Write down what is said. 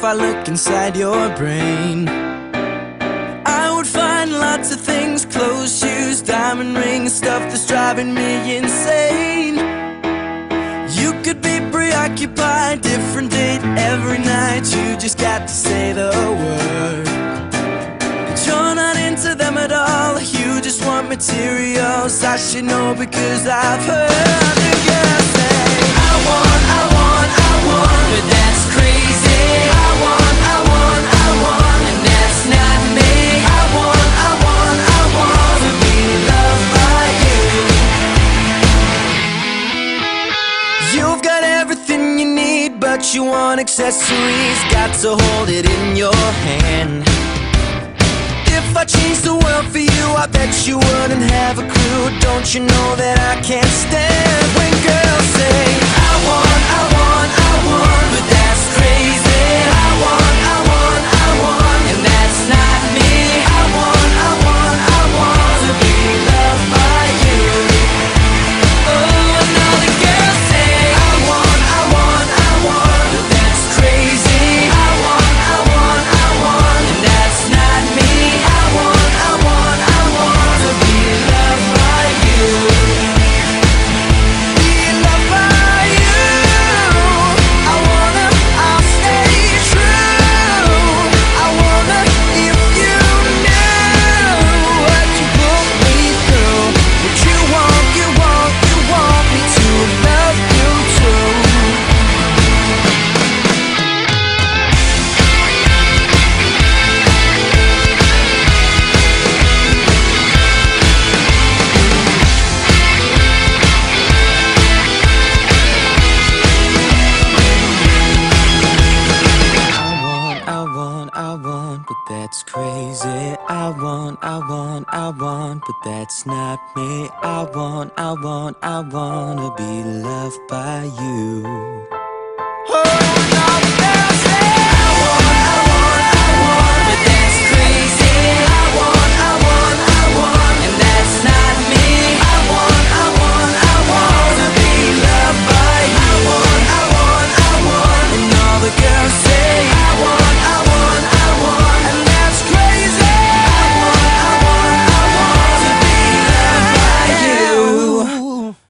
I look inside your brain, I would find lots of things: clothes, shoes, diamond rings, stuff that's driving me insane. You could be preoccupied, different date every night. You just got to say the word. But you're not into them at all. You just want materials. I should know because I've heard the girls say, I want, but that's crazy. I want, and that's not me. I want to be loved by you. You've got everything you need, but you want accessories. Got to hold it in your hand. If I changed the world for you, I bet you wouldn't have a clue. Don't you know that I can't stand when girls say, I want, but that's crazy. I want, and that's not me. I want to be loved by you. Oh, and all the girls say, I want, but that's crazy. I want, and that's not me. I want to be loved by you. Be loved by you. I wanna, I'll stay true. I wanna, if you knew what you put me through. What you want me to love you too. I want, but that's crazy. I want, but that's not me. I want to be loved by you.